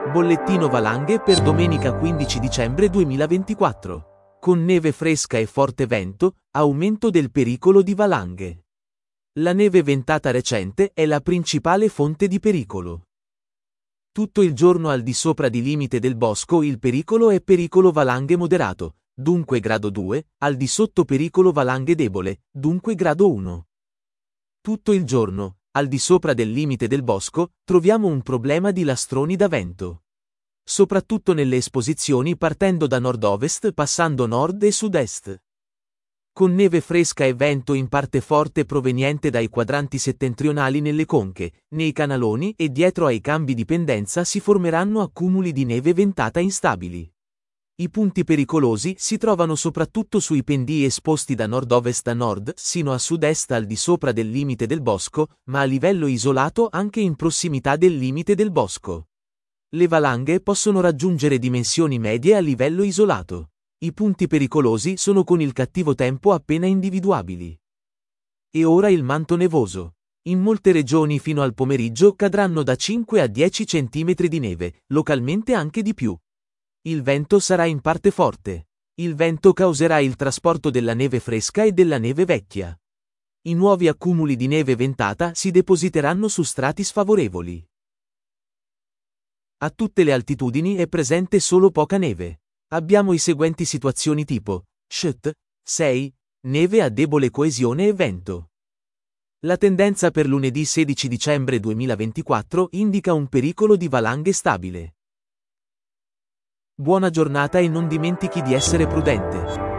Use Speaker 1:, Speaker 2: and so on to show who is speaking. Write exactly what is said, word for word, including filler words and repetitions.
Speaker 1: Bollettino valanghe per domenica quindici dicembre duemilaventiquattro. Con neve fresca e forte vento, aumento del pericolo di valanghe. La neve ventata recente è la principale fonte di pericolo. Tutto il giorno al di sopra di limite del bosco il pericolo è pericolo valanghe moderato, dunque grado due, al di sotto pericolo valanghe debole, dunque grado uno. Tutto il giorno, al di sopra del limite del bosco, troviamo un problema di lastroni da vento. Soprattutto nelle esposizioni partendo da nord-ovest passando nord e sud-est. Con neve fresca e vento in parte forte proveniente dai quadranti settentrionali nelle conche, nei canaloni e dietro ai cambi di pendenza si formeranno accumuli di neve ventata instabili. I punti pericolosi si trovano soprattutto sui pendii esposti da nord-ovest a nord sino a sud-est al di sopra del limite del bosco, ma a livello isolato anche in prossimità del limite del bosco. Le valanghe possono raggiungere dimensioni medie a livello isolato. I punti pericolosi sono con il cattivo tempo appena individuabili. E ora il manto nevoso. In molte regioni fino al pomeriggio cadranno da cinque a dieci centimetri di neve, localmente anche di più. Il vento sarà in parte forte. Il vento causerà il trasporto della neve fresca e della neve vecchia. I nuovi accumuli di neve ventata si depositeranno su strati sfavorevoli. A tutte le altitudini è presente solo poca neve. Abbiamo i seguenti situazioni tipo: S H T sei, neve a debole coesione e vento. La tendenza per lunedì sedici dicembre duemilaventiquattro indica un pericolo di valanghe stabile. Buona giornata e non dimentichi di essere prudente.